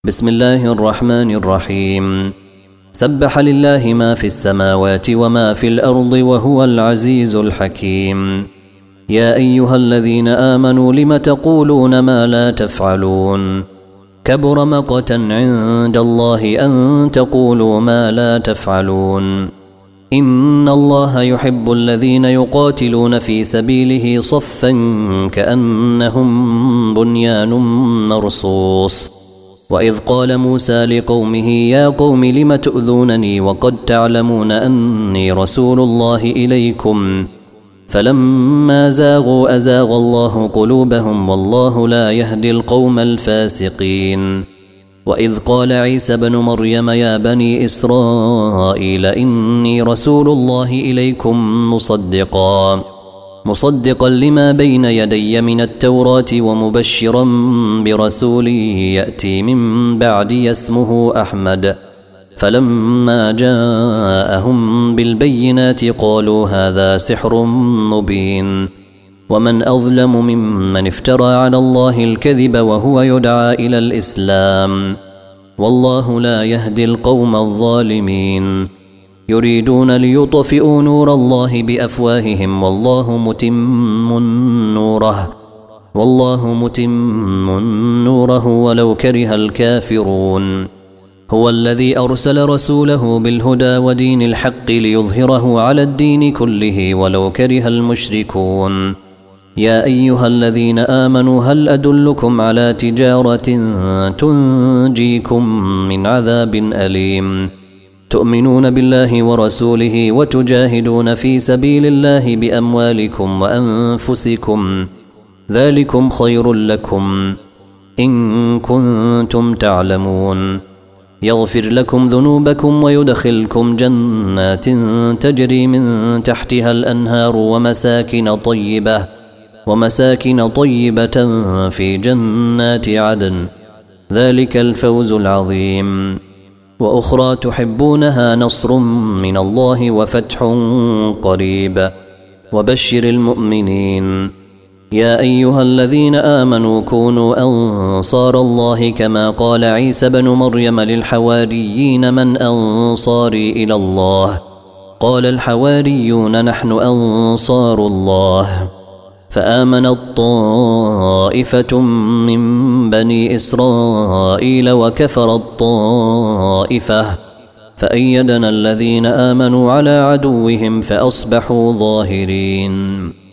بسم الله الرحمن الرحيم. سبح لله ما في السماوات وما في الأرض وهو العزيز الحكيم. يا أيها الذين آمنوا لم تقولون ما لا تفعلون؟ كبر مقتا عند الله أن تقولوا ما لا تفعلون. إن الله يحب الذين يقاتلون في سبيله صفا كأنهم بنيان مرصوص. وإذ قال موسى لقومه يا قوم لم تؤذونني وقد تعلمون أني رسول الله إليكم فلما زاغوا أزاغ الله قلوبهم والله لا يهدي القوم الفاسقين. وإذ قال عيسى بن مريم يا بني إسرائيل إني رسول الله إليكم مصدقا لما بين يدي من التوراة ومبشرا برسول يأتي من بعدي اسمه أحمد. فلما جاءهم بالبينات قالوا هذا سحر مبين. ومن أظلم ممن افترى على الله الكذب وهو يدعى إلى الإسلام والله لا يهدي القوم الظالمين. يريدون ليطفئوا نور الله بأفواههم والله متم نوره ولو كره الكافرون. هو الذي أرسل رسوله بالهدى ودين الحق ليظهره على الدين كله ولو كره المشركون. يا أيها الذين آمنوا هل أدلكم على تجارة تنجيكم من عذاب أليم تؤمنون بالله ورسوله وتجاهدون في سبيل الله بأموالكم وأنفسكم ذلكم خير لكم إن كنتم تعلمون. يغفر لكم ذنوبكم ويدخلكم جنات تجري من تحتها الأنهار ومساكن طيبة في جنات عدن ذلك الفوز العظيم. وأخرى تحبونها نصر من الله وفتح قريب وبشر المؤمنين. يا أيها الذين آمنوا كونوا أنصار الله كما قال عيسى بن مريم للحواريين من أنصاري إلى الله قال الحواريون نحن أنصار الله. فآمنت طائفة من بني إسرائيل وكفرت طائفة فأيدنا الذين آمنوا على عدوهم فأصبحوا ظاهرين.